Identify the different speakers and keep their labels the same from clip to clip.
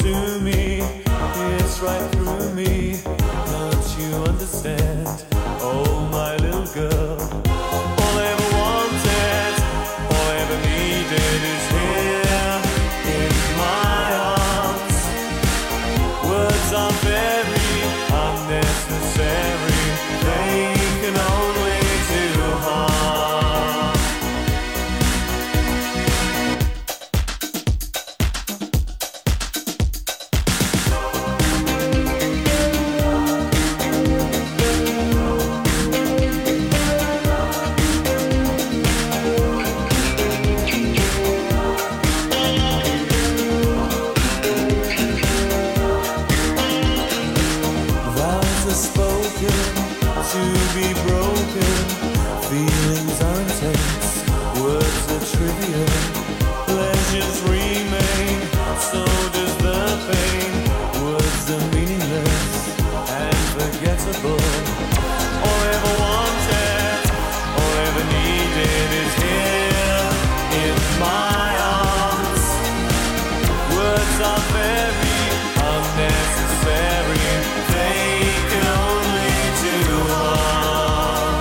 Speaker 1: to me, it's right through me. Don't you understand? Oh, my little girl. All I ever wanted, all I ever needed is here in my arms. Words are very unnecessary, they can only do harm. Vows are spoken to be broken. Feelings are intense, words are trivial. Pleasures remain, so does the pain. Words are meaningless and forgettable. All I ever wanted, all I ever needed is here in my arms. Words are very unnecessary, they can only do harm.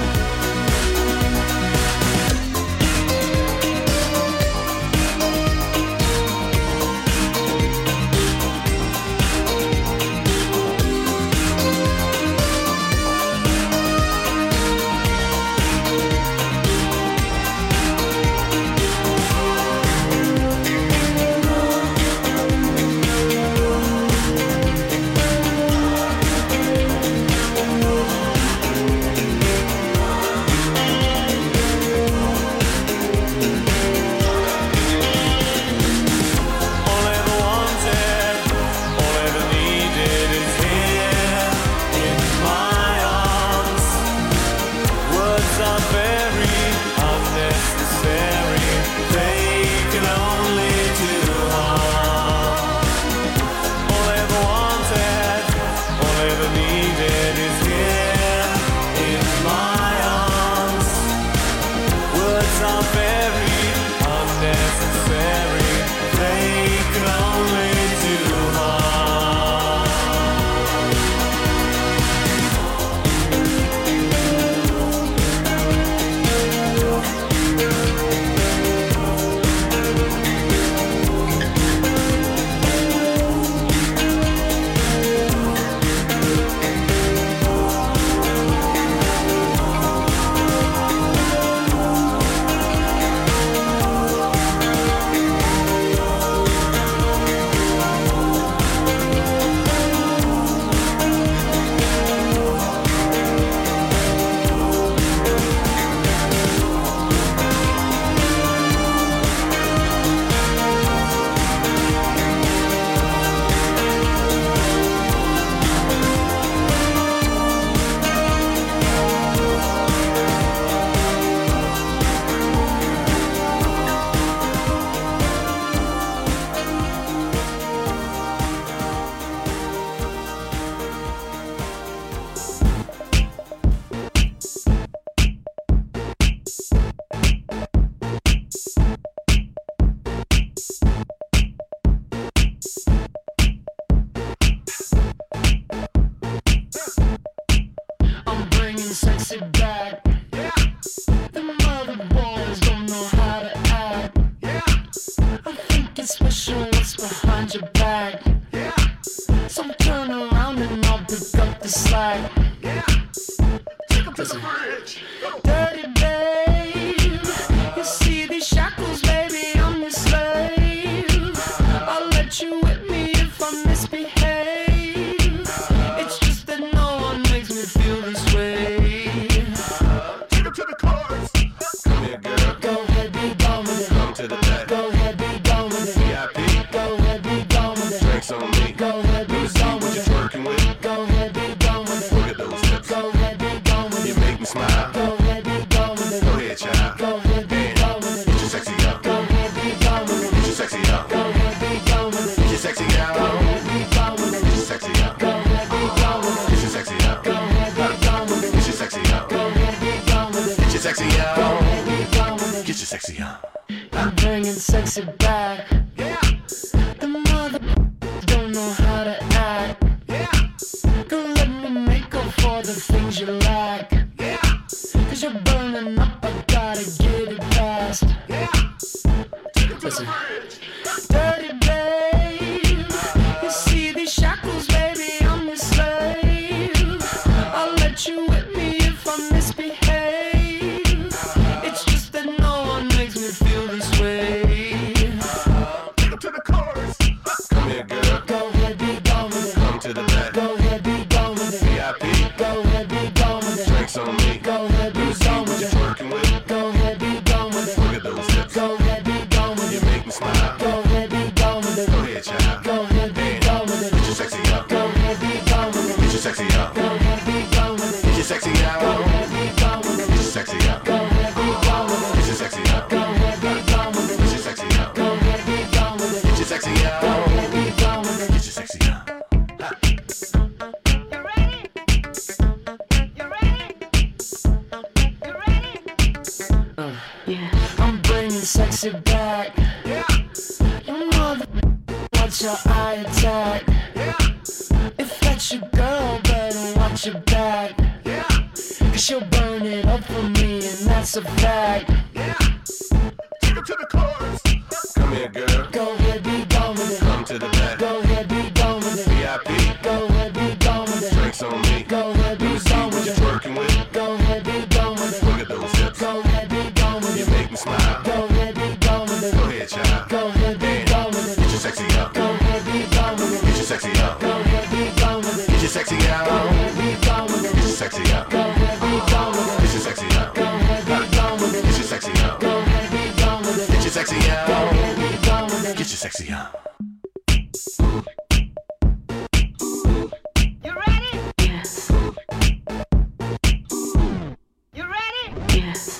Speaker 1: All I ever wanted, all I ever needed is here in my arms. Words are very unnecessary, they can only do harm. All I ever wanted, all I ever needed is here in my arms. Words are very unnecessary, they can only do harm.
Speaker 2: I'm bringing sexy back. The mother boys don't know how to act. I think it's special what's behind your back. So turn around and I'll pick up the slack.
Speaker 3: Take him to the bridge.
Speaker 2: Dirty babe, you see these shackles, baby, I'm your slave. I'll let you whip me if I misbehave. It's just that no one makes me feel this way.
Speaker 3: Take him to the chorus. Come here, girl.
Speaker 2: Go ahead, be gone with it.
Speaker 3: Come to the back.
Speaker 2: Go ahead, be gone with it.
Speaker 3: VIP.
Speaker 2: Go ahead, be gone with it.
Speaker 3: Drinks on me.
Speaker 2: Go ahead, be
Speaker 3: Let me see
Speaker 2: gone
Speaker 3: what
Speaker 2: with
Speaker 3: you're
Speaker 2: it.
Speaker 3: twerking with.
Speaker 2: Go ahead, be gone with it.
Speaker 3: Look at those hips.
Speaker 2: Go ahead, be gone with
Speaker 3: You
Speaker 2: it.
Speaker 3: make me smile.
Speaker 2: Go ahead, be gone with it.
Speaker 3: Go ahead, child.
Speaker 2: Go ahead, be
Speaker 3: Damn.
Speaker 2: gone with it.
Speaker 3: Get your sexy up.
Speaker 2: Go ahead, be gone with it.
Speaker 3: Get your sexy up.
Speaker 2: Go ahead, be gone with it.
Speaker 3: Get your sexy up.
Speaker 2: Go ahead, be gone with it.
Speaker 3: Get your sexy up.
Speaker 2: Go ahead, be gone with it.
Speaker 3: Get your sexy up.
Speaker 2: Go ahead, be gone with it.
Speaker 3: Get your sexy up.
Speaker 2: Go ahead, be gone with it.
Speaker 3: Get your sexy up.
Speaker 2: Go ahead, be gone with it.
Speaker 3: Get your sexy up.
Speaker 2: I'm bringing sexy back. The mother
Speaker 3: sexy out.
Speaker 2: Go ahead, be gone with it.
Speaker 3: Get your sexy out.
Speaker 2: I'm bringing sexy back.
Speaker 3: Yeah.
Speaker 2: You mother, watch your eye attack.
Speaker 3: Yeah.
Speaker 2: If that's your girl, better watch your back.
Speaker 3: Yeah.
Speaker 2: Cause she'll burn it up for me, and that's a fact.
Speaker 3: Yeah. Take her to the chorus. Come here, girl.
Speaker 2: Go ahead, be gone with it.
Speaker 3: Come to the back.
Speaker 2: Go ahead, be gone with it.
Speaker 3: VIP.
Speaker 2: Go ahead, be gone with it.
Speaker 3: Drinks on me.
Speaker 2: Go ahead, be
Speaker 3: Let me see
Speaker 2: gone
Speaker 3: what
Speaker 2: with
Speaker 3: you're
Speaker 2: it.
Speaker 3: twerking with.
Speaker 2: Go ahead, be gone with it.
Speaker 3: Look at those hips.
Speaker 2: Go ahead, be gone with
Speaker 3: You
Speaker 2: it.
Speaker 3: make me smile.
Speaker 2: Go ahead, be gone with it.
Speaker 3: Go ahead, child.
Speaker 2: Go ahead, be
Speaker 3: Damn.
Speaker 2: gone with it.
Speaker 3: Get your sexy out.
Speaker 2: Go ahead, be gone with it.
Speaker 3: Get your sexy out.
Speaker 2: Go ahead, be gone with it.
Speaker 3: Get your sexy out.
Speaker 2: Go ahead, be gone with it.
Speaker 3: Get your sexy out.
Speaker 2: Go ahead, be gone with it.
Speaker 3: Get your sexy out.
Speaker 2: Go ahead, be gone with it.
Speaker 3: Get your sexy out.
Speaker 2: Go ahead, be gone with it.
Speaker 3: Get your sexy out.
Speaker 2: Go ahead, be gone with it.
Speaker 3: Get your sexy out.
Speaker 4: You ready?
Speaker 2: Yes,
Speaker 4: You ready?
Speaker 2: yes,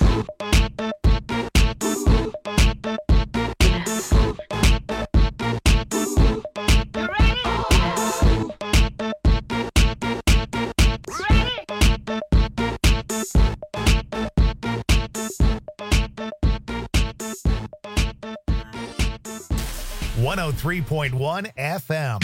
Speaker 2: yes,
Speaker 4: You ready? Ready?
Speaker 5: 103.1 FM.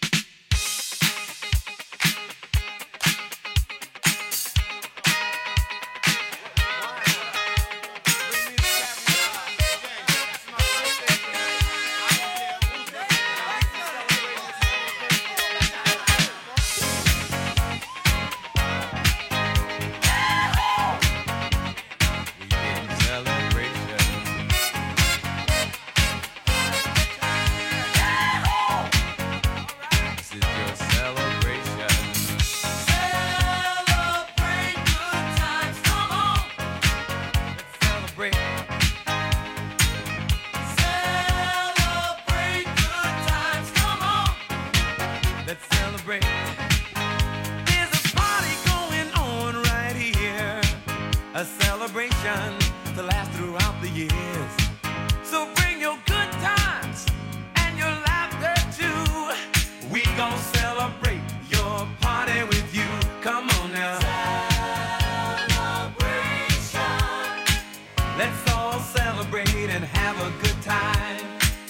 Speaker 1: Let's celebrate. There's a party going on right here, a celebration to last throughout the years. So bring your good times and your laughter too. We gon' celebrate your party with you. Come on now. Celebration. Let's all celebrate and have a good time.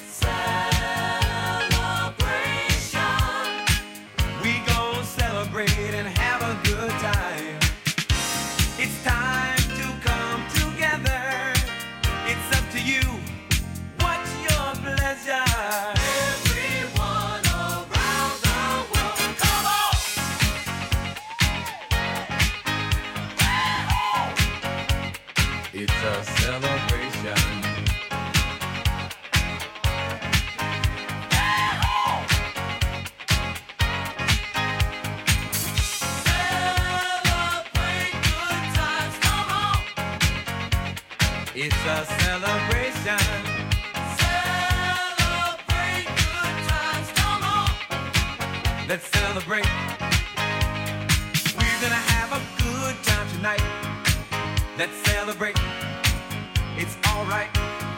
Speaker 1: And have a good time. It's time to come together. It's up to you. What's your pleasure? Everyone around the world, come on! It's a celebration. It's a celebration. Celebrate good times, come on. Let's celebrate. We're gonna have a good time tonight. Let's celebrate. It's alright.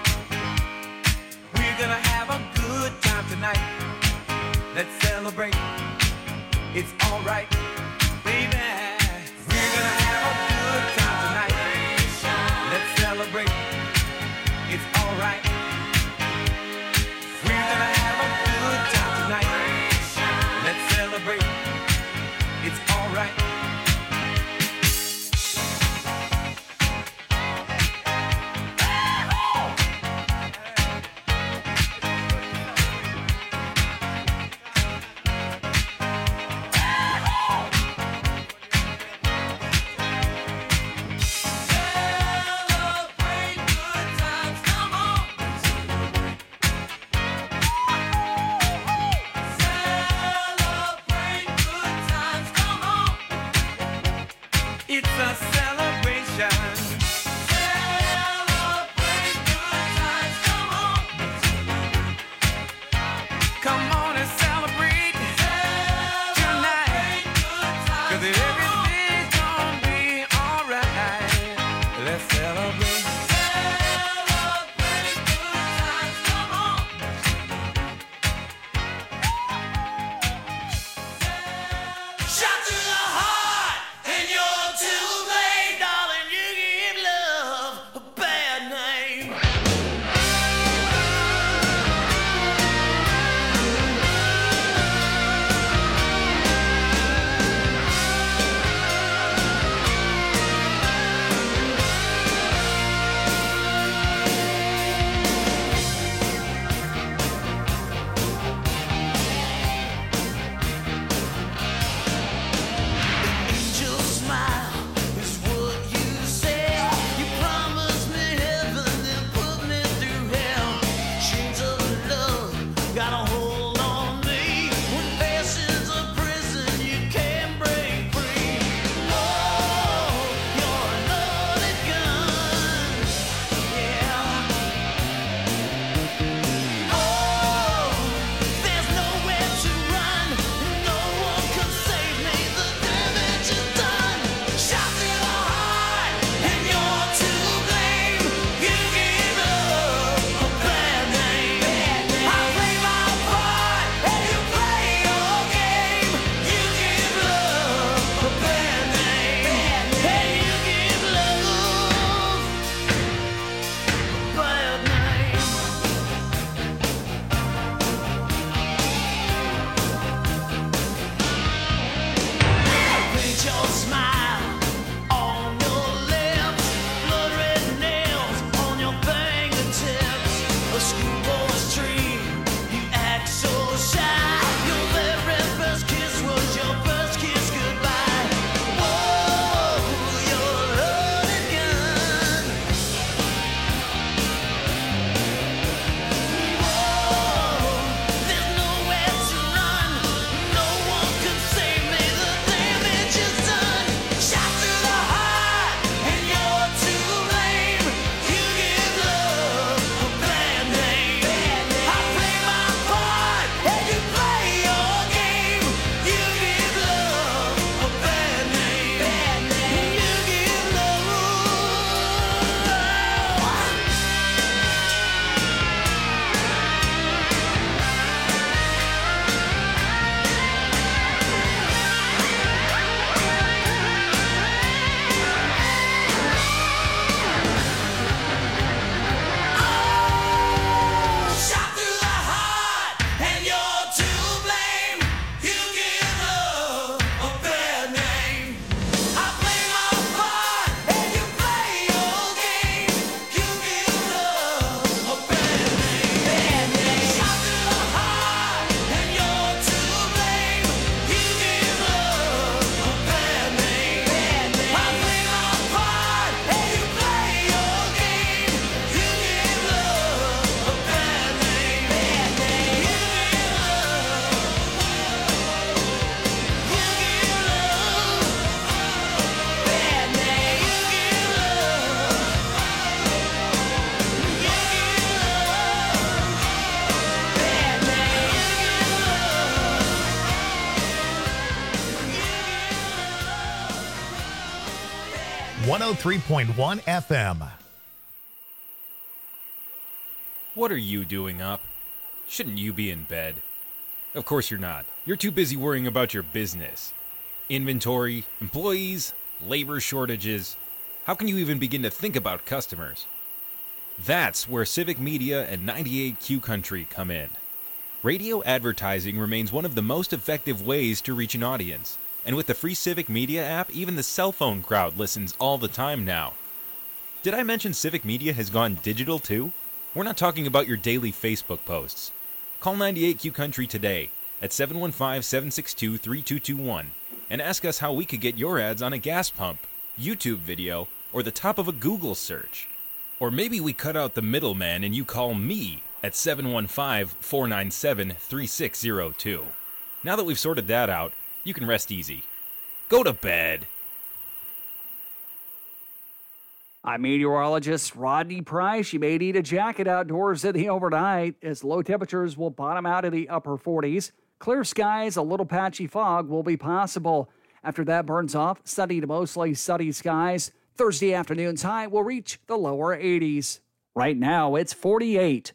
Speaker 1: We're gonna have a good time tonight. Let's celebrate. It's alright, baby. We're gonna have a good time tonight. Let's celebrate. It's alright. We're gonna have a good time tonight. Let's celebrate. It's alright. It's a celebration. Celebrate good times, come on. Come on and celebrate tonight. 'Cause everything's gonna be alright. Let's celebrate. Celebrate good times, come on.
Speaker 5: 103.1 FM.
Speaker 6: What are you doing up? Shouldn't you be in bed? Of course you're not. You're too busy worrying about your business. Inventory, employees, labor shortages. How can you even begin to think about customers? That's where Civic Media and 98Q Country come in. Radio advertising remains one of the most effective ways to reach an audience. And with the free Civic Media app, even the cell phone crowd listens all the time now. Did I mention Civic Media has gone digital too? We're not talking about your daily Facebook posts. Call 98Q Country today at 715-762-3221 and ask us how we could get your ads on a gas pump, YouTube video, or the top of a Google search. Or maybe we cut out the middleman and you call me at 715-497-3602. Now that we've sorted that out, you can rest easy. Go to bed.
Speaker 7: I'm meteorologist Rodney Price. You may need a jacket outdoors in the overnight as low temperatures will bottom out in the upper 40s. Clear skies, a little patchy fog will be possible. After that burns off, sunny to mostly sunny skies. Thursday afternoon's high will reach the lower 80s. Right now, it's 48.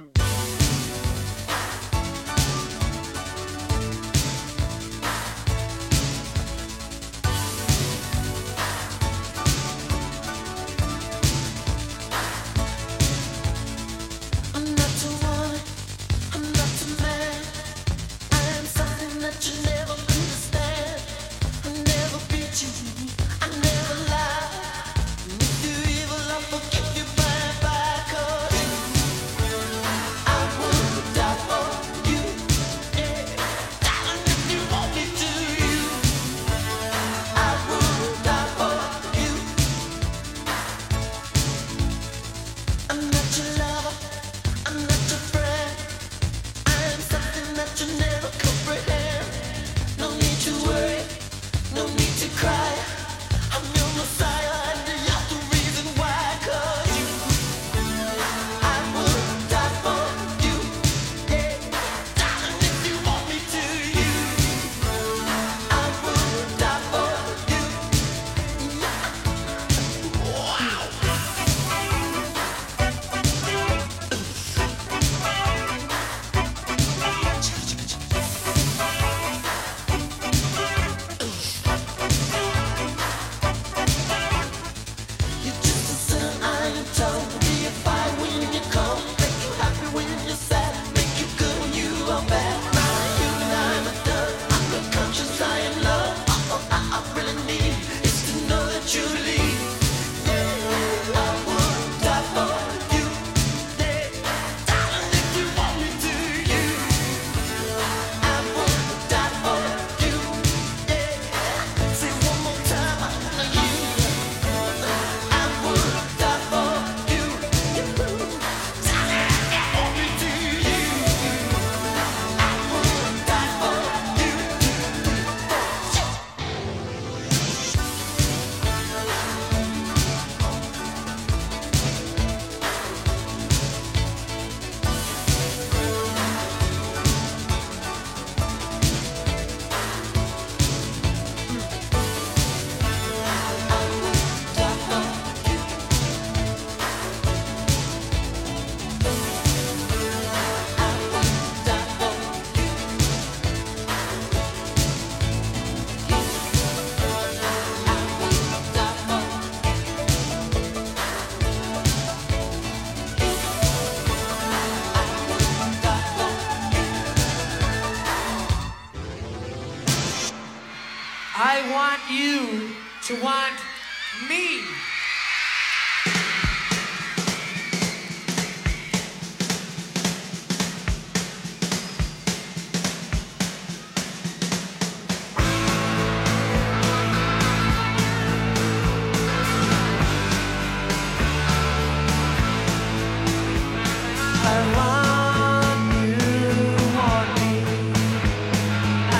Speaker 8: I want you to want me.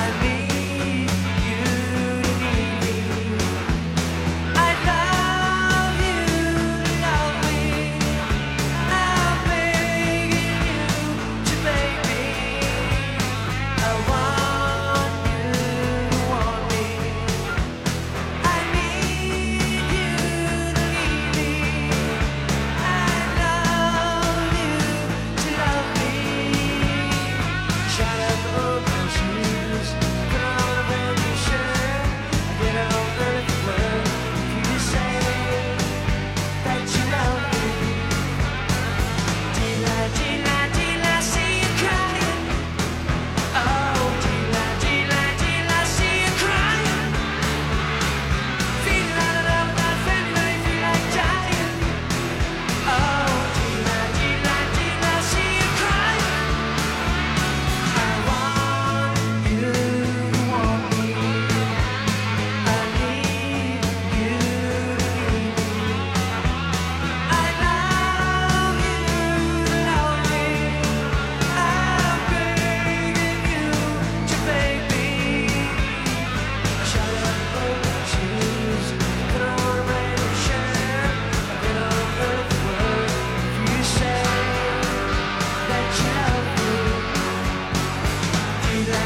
Speaker 1: I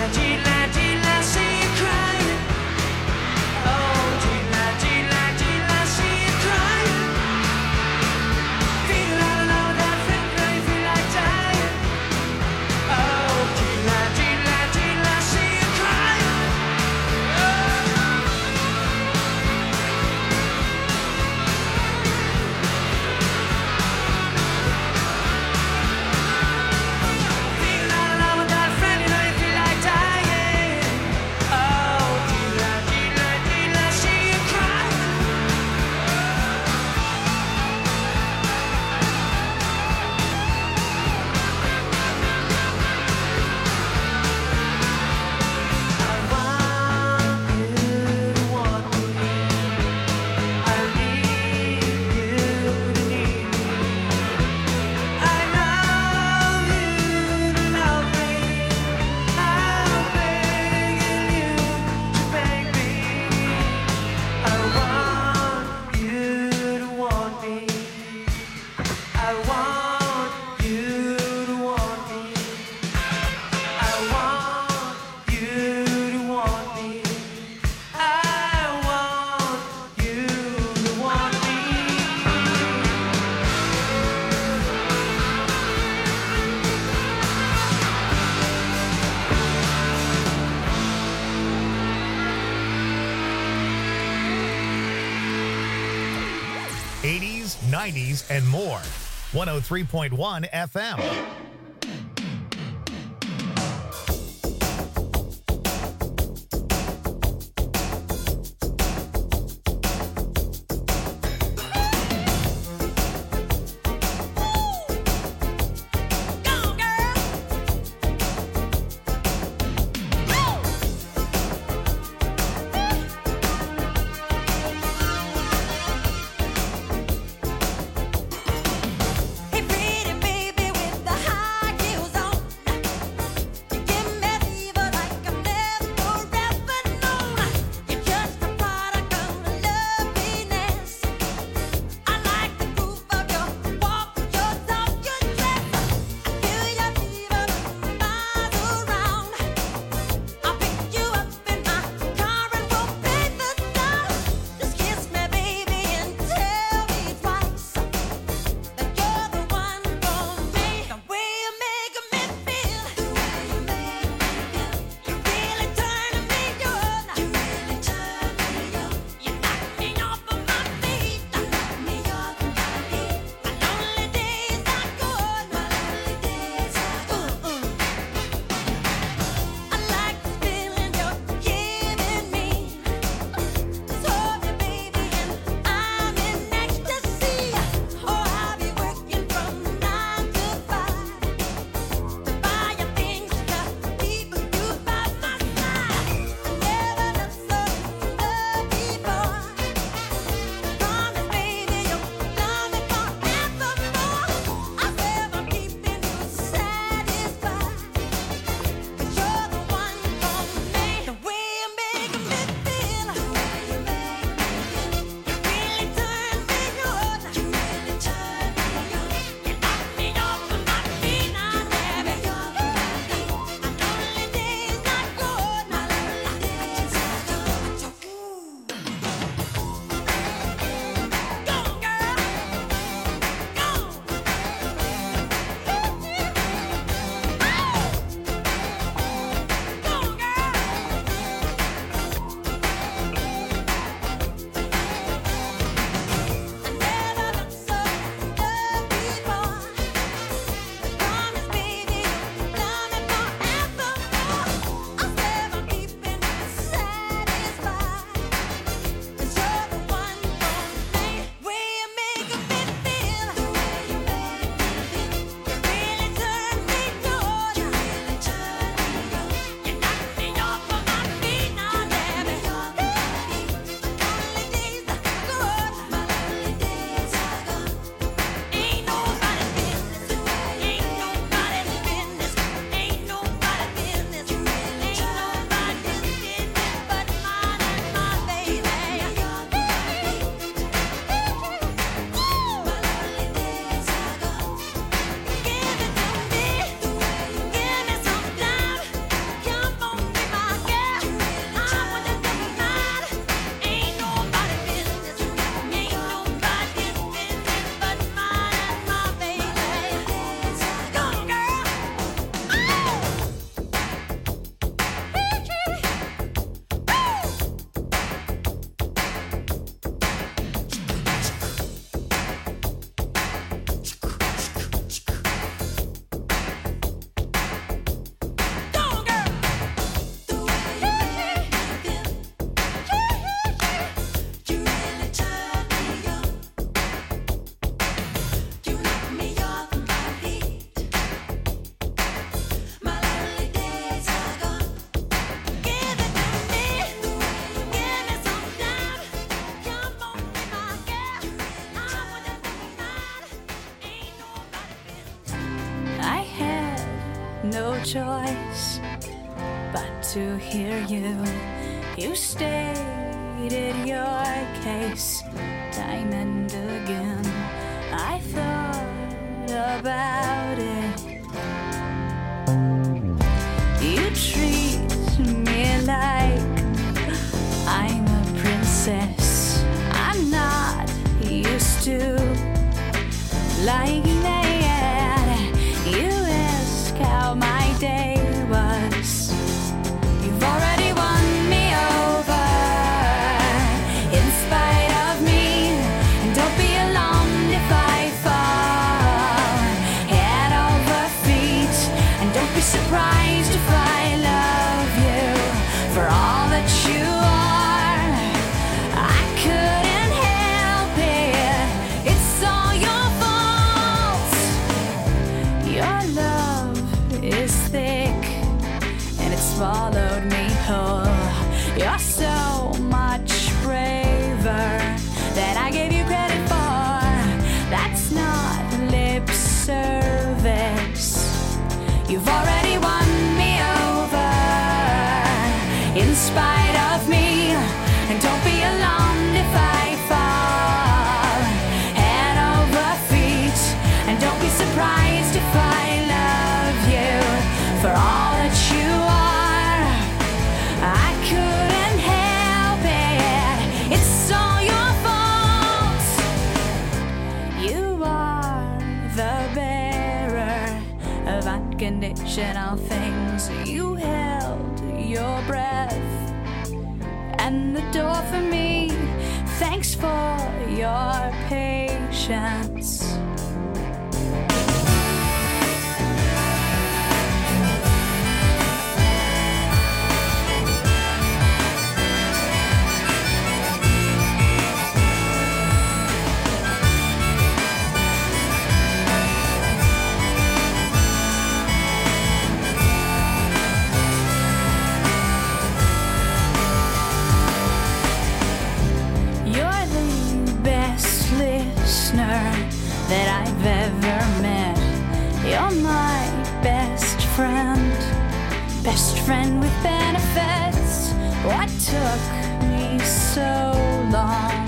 Speaker 5: '80s, '90s, and more. 103.1 FM.
Speaker 9: Hey, pretty baby with the high choice but to hear you. You stated your case time and again. I thought about it. You treat me like I'm a princess. I'm not used to liking that. You ask how my day was. You've already won me over in spite of me. And don't be alarmed if I fall head over feet. And don't be surprised if I love you for all that you are. I couldn't help it. It's all your fault. Your love is thick and it swallowed me whole. You're so much braver than I gave you credit for. That's not lip service. You've already won me over in spite of me. And don't be alarmed if I fall head over feet. And don't be surprised if I love you for all that you are. I couldn't help it. It's all your fault. You are the bearer of unconditional things. You held your breath and the door for me. Thanks for your patience. You're the best listener that I've ever met. You're my best friend with benefits. What took me so long?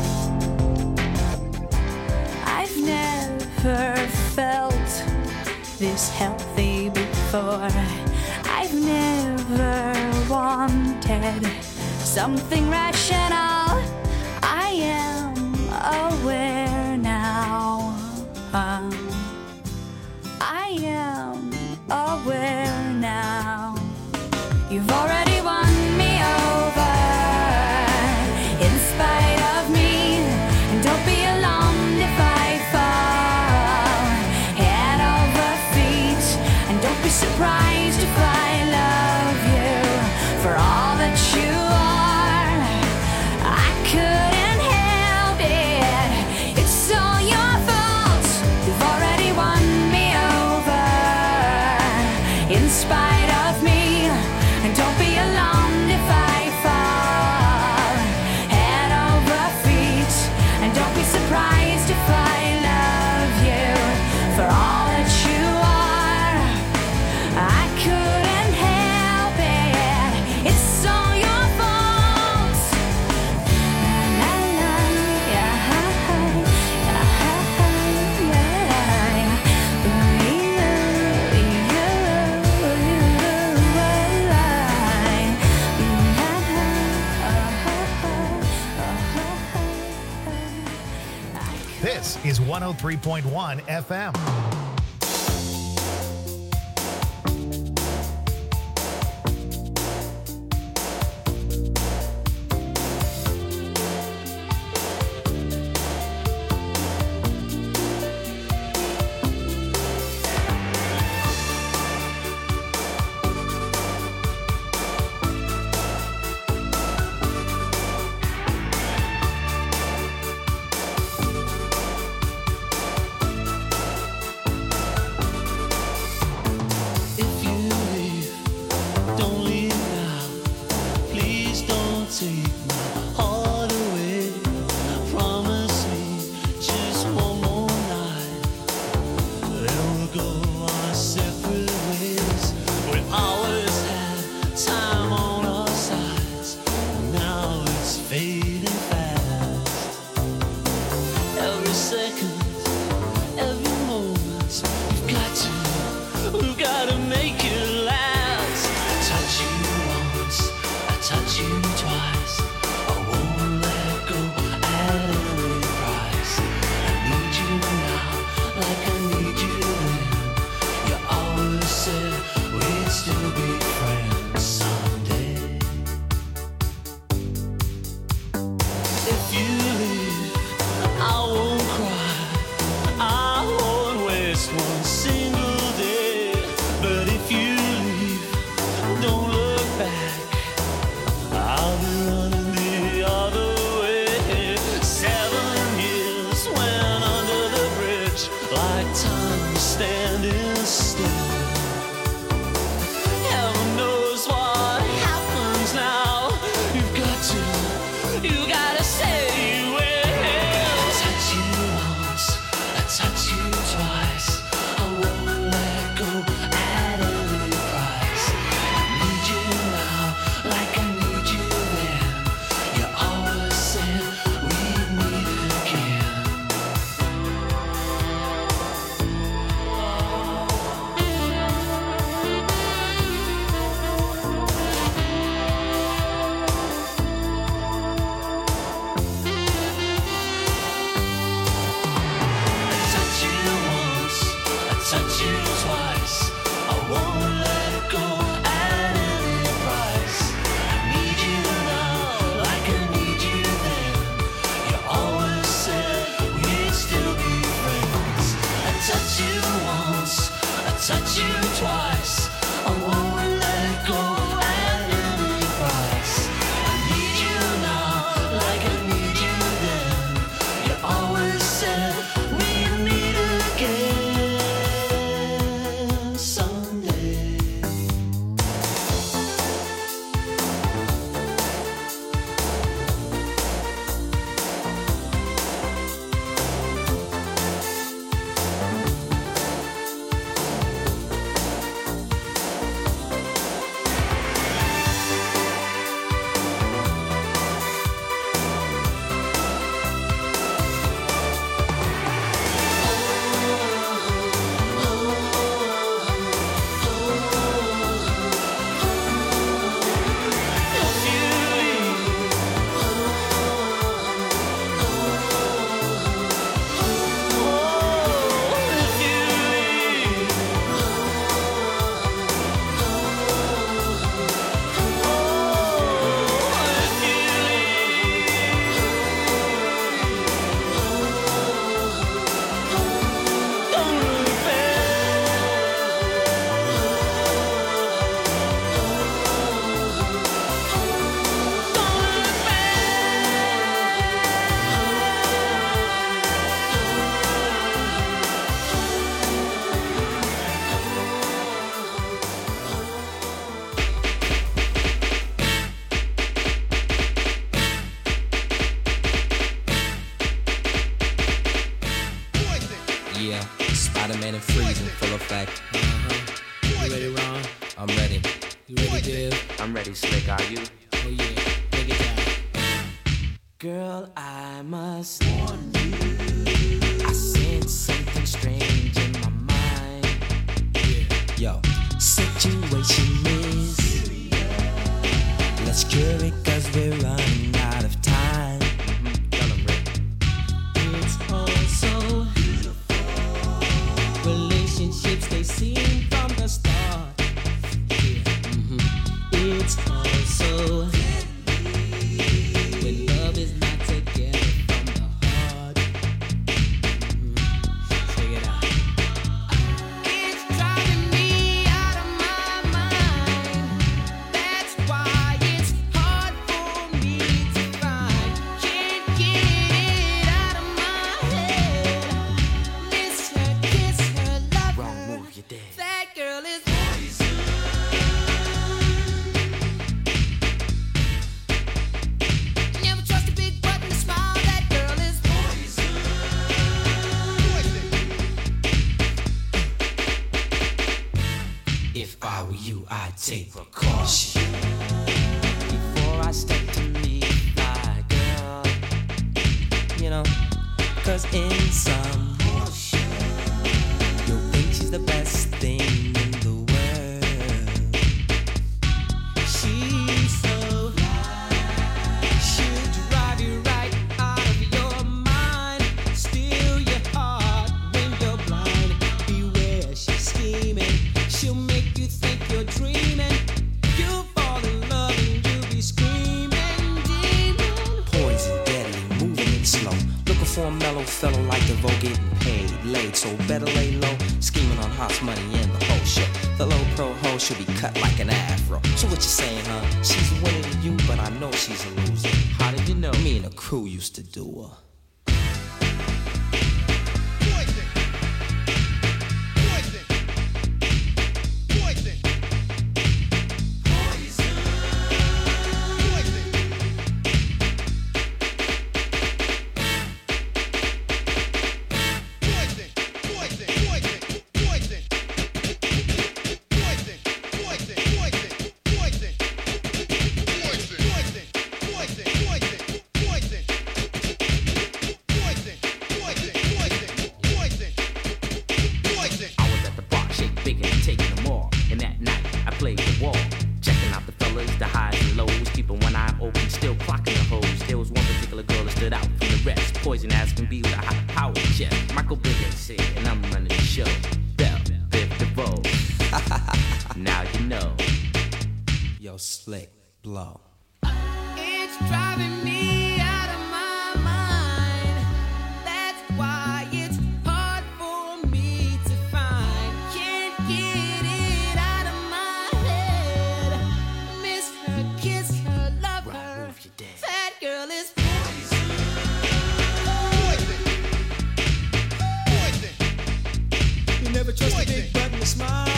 Speaker 9: I've never felt this healthy before. I've never wanted something rational. I am aware now. I am aware now. You've already won me over in spite of me. And don't be alarmed if I fall head over feet. And don't be surprised if I love you for all that you are. I couldn't help it. It's all your fault. You've already won me over in spite of me. And don't be alarmed if I fall head over feet. And don't be surprised if I love you for all that you are. I couldn't help it. It's all your fault. La, la, yeah,
Speaker 5: This is 103.1 FM.
Speaker 10: man, and freeze in full effect.
Speaker 11: You ready, Ron?
Speaker 10: I'm ready.
Speaker 11: You ready, Div?
Speaker 12: I'm ready, Slick. Are you?
Speaker 11: Oh yeah, take it down.
Speaker 12: Girl, I must warn you. I sense something strange in my mind.
Speaker 10: Yo,
Speaker 12: Situation is serious.
Speaker 10: let's cure it 'cause we're running out of time.
Speaker 12: Tell 'em, Rick.
Speaker 11: It's all so beautiful. Relationships, they seem from the start. It's all so when love is not together from the heart. Check it out.
Speaker 8: It's driving me out of my mind. That's why it's hard for me to find. Can't get it out of my head. Miss her, kiss her, love
Speaker 12: Wrong
Speaker 8: her.
Speaker 12: move, you're dead.
Speaker 8: That girl is never trust a big button to smile. That girl is
Speaker 10: If I were you, I'd take precaution.
Speaker 12: Before I step to meet my girl,
Speaker 10: You know, 'cause in some you'll think she's the best thing in the world.
Speaker 11: She's so she'll drive you right out of your mind, steal your heart when you're blind. Beware, she's scheming. She'll make you think you're dreaming. You'll fall in love and you'll be screaming, demon.
Speaker 10: Poison, deadly, moving it slow. Looking for a mellow fella like DeVoe, getting paid, laid, so better lay low. Scheming on hot money and the whole show. The low pro hoe should be cut like an afro. So what you saying, huh? She's winning to you, but I know she's a loser.
Speaker 12: how did you know?
Speaker 10: Me and the crew used to do her.
Speaker 12: I was at the bar, shake big and taking them all. And that night, I played the wall. Checking out the fellas, the highs and lows. Keeping one eye open, still clocking the hoes. There was one particular girl that stood out from the rest. Poison as can be with a high power chest. Michael Bivins said, and I'm running the show. Bell, Biv DeVoe. Now you know.
Speaker 10: Yo, Slick, blow.
Speaker 8: it's driving me out of my mind. That's why it's hard for me to find. Can't get it out of my head. Miss her, kiss her, love her.
Speaker 12: Move, you're dead.
Speaker 8: That girl is
Speaker 11: You never trust a big button to smile.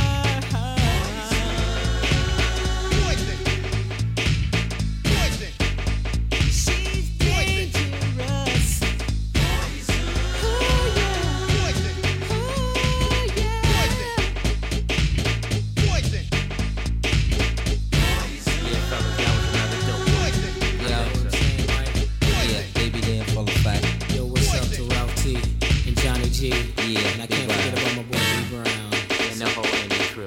Speaker 11: She's dangerous. Oh yeah. Oh
Speaker 12: Yeah, fellas, that was another dope.
Speaker 10: Yeah, baby, they in full effect.
Speaker 11: yeah. Yo, what's up to Ralph T and Johnny G?
Speaker 10: Yeah,
Speaker 11: And I can't forget about my boy B Brown.
Speaker 12: And the whole Andy crew.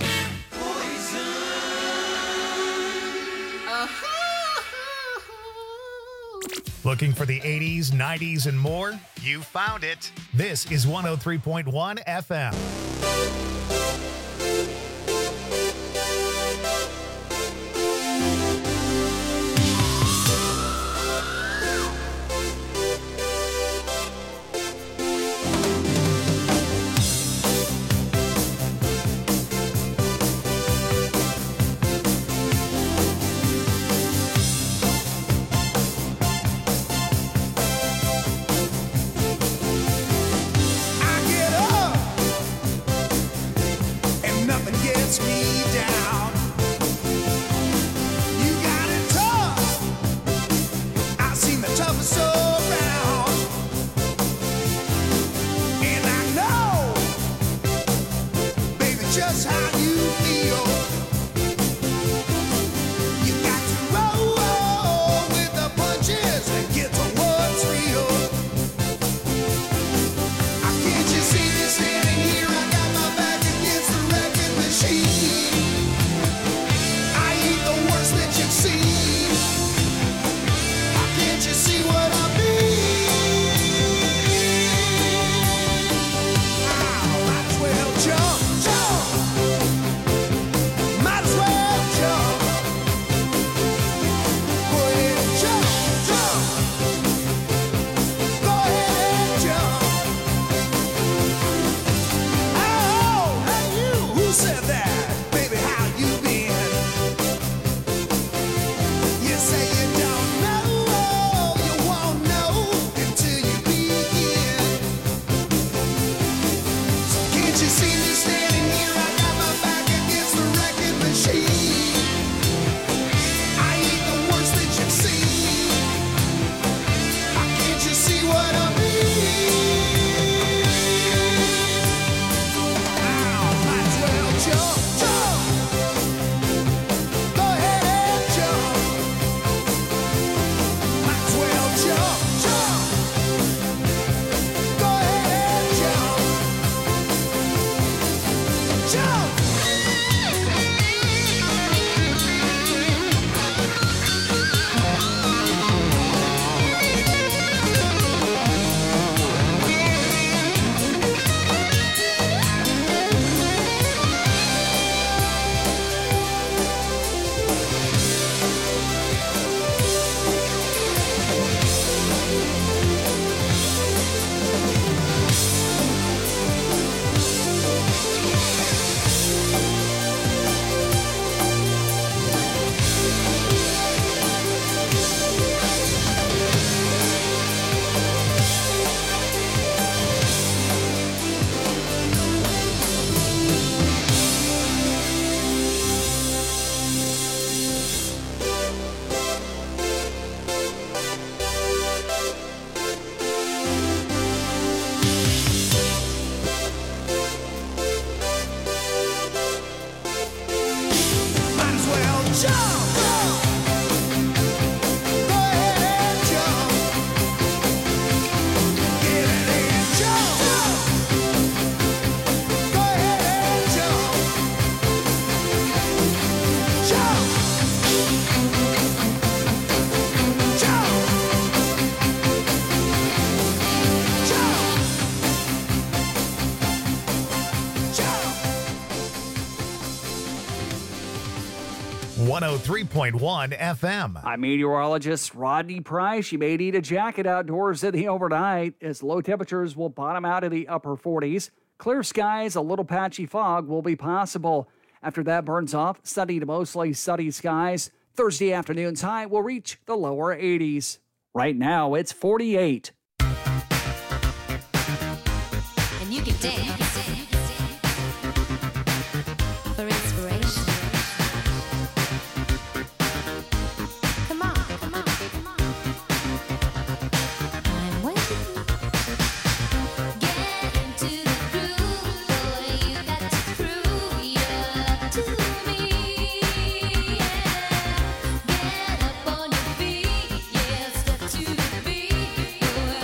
Speaker 5: Looking for the 80s, 90s, and more? You found it. This is 103.1 FM.
Speaker 3: I get up
Speaker 5: .1 FM.
Speaker 7: I'm meteorologist Rodney Price. You may need a jacket outdoors in the overnight as low temperatures will bottom out in the upper 40s. Clear skies, a little patchy fog will be possible. After that burns off, sunny to mostly sunny skies. Thursday afternoon's high will reach the lower 80s. Right now, it's 48.
Speaker 13: And you can dance for inspiration. Come on, come on, come on. I'm waiting. Get into the groove, boy. You got to prove your love to me. Yeah. Get up on your feet, yeah. Step to the beat, boy.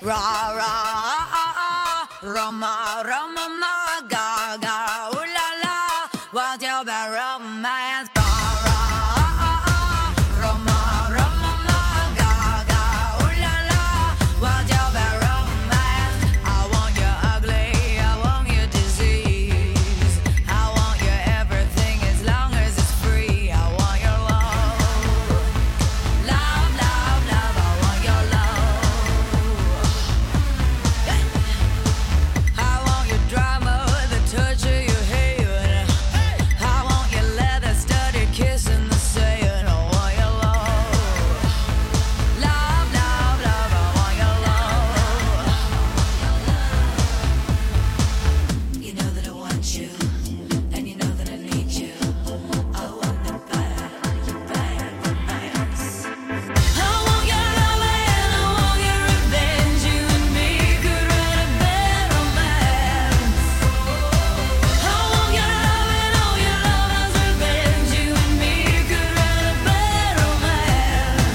Speaker 9: Ra ra, Roma, Roma, ma, ga ga, ooh la la. What's your bad romance? Ra ra, Roma, Roma, ma, ga ga, ooh la la. What's your bad romance? I want you ugly, I want you disease. I want you everything as long as it's free. I want your love, love, love, love. I want your love. I want your drama, the touch of your hair. I want your leather studded kiss in the sand. I want your love, love, love, love. I want your love. You know that I want you, and you know that I need you. I want the bad romance. I want your love and I want your revenge. You and me could write a bad romance. I want your love and all your love's revenge. You and me could write a bad romance.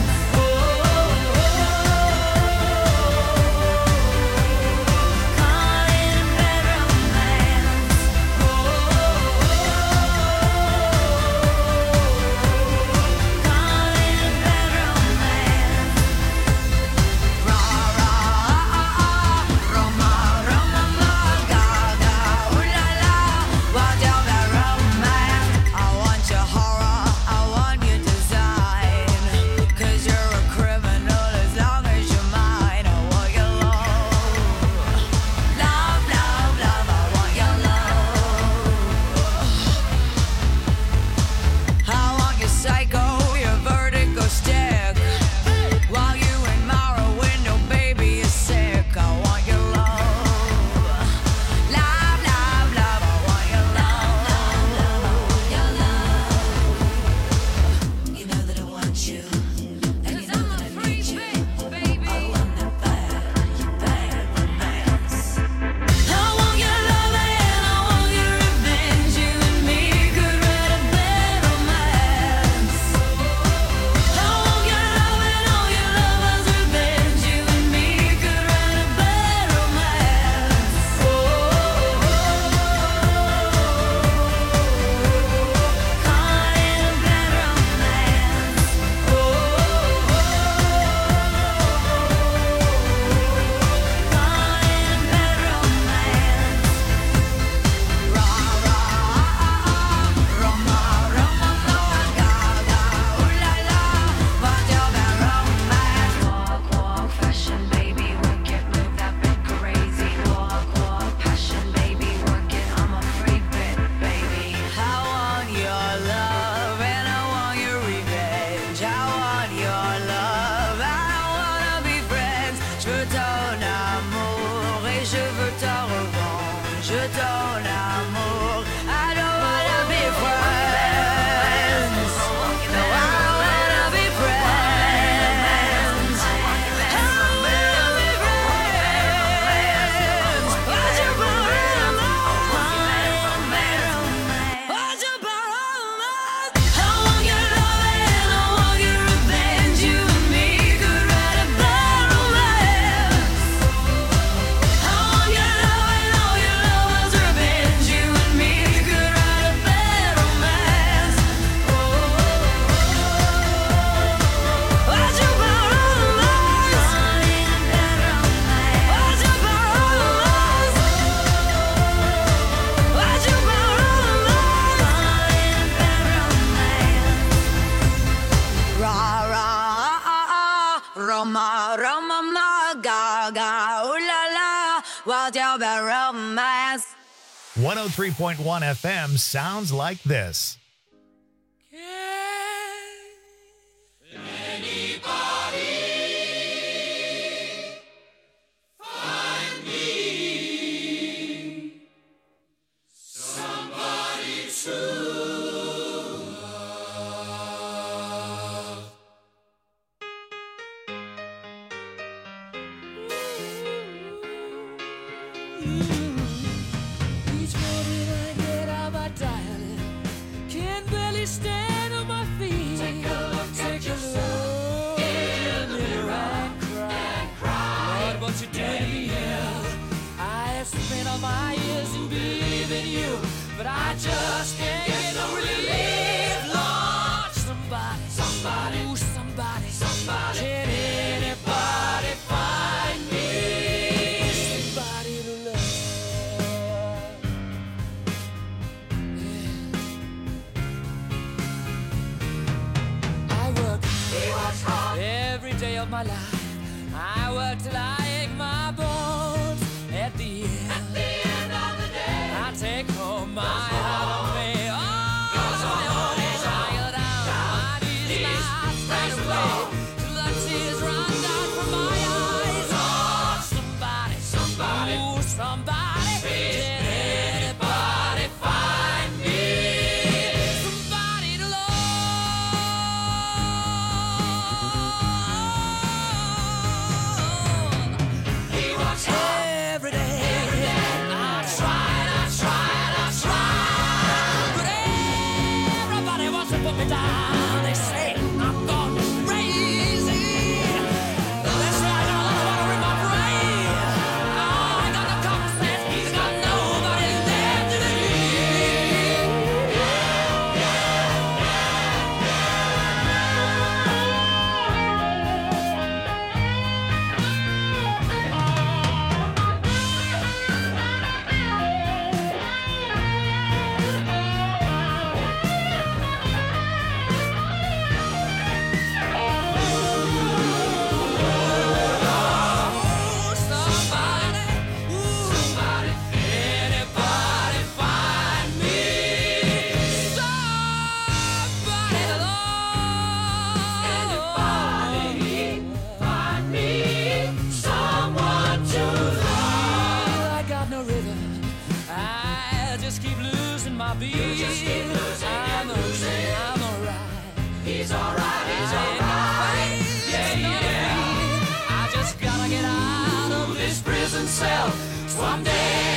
Speaker 9: Call it a bad romance. Call it a bad romance. Ra ra, Roma, Roma, ma, ga ga, ooh la la. What's your bad romance? I want your horror, I want your design. 'Cause you're a criminal as long as you're mine. I want your love, love, love, love. I want your love. I want your psycho, your vertigo stick. While you admire a window, baby, you're sick. I want your love, love, love, love. I want your love, your love. You know that I want you, and you know that I need you. I want the bad romance. I want your love and I want your revenge. You and me could write a bad romance. I want your love and all your love's revenge. You and me could write a bad romance. Call it a bad romance. Call it a bad romance. Ra ra, Roma, Roma, ma, ga ga, ooh la la. What's your bad romance? Walk, walk, fashion, baby, work it, move that bit crazy. Walk, walk, passion, baby, work it. I'm a freak bit, baby. I want your love and I want your revenge. I want your love, I wanna be friends. Je veux ton amour et je veux ta revanche. Je veux ton amour, I don't wanna be friends. No, I wanna be friends. I wanna be friends. What's your problem? What's your problem? I want your love and I want your revenge. You and me could write a bad romance. I want your love and all your love's revenge. You and me could write a bad romance. What's your problem? What's your problem? What's your problem? Ra ra, Roma, Roma, ma, ga ga, ooh la la. What's your bad romance?
Speaker 5: 103.1 FM sounds like this.
Speaker 11: Each morning I get out my diary. but I just can't get no relief. Lord, somebody, ooh, somebody, can anybody find me somebody to love? Yeah. I work hard every day of my life. I work till I ache my bones. At the end of the day, I take home my heart of me. Oh, tired out, my knees not straight away till the tears run down from my eyes. Oh, somebody, ooh, somebody, can anybody find me somebody to love? He works hard every day. I tried, but everybody wants to put me down. They say I'm gone crazy. They say I got a lot of water in my brain. Oh, I got no common sense. I got nobody there to believe. Somebody, anybody find me somebody to love? Anybody find me someone to love? I got no rhythm. I just keep losing my beat. I'm alright. He's alright. Yeah. I just gotta get out of this prison cell someday.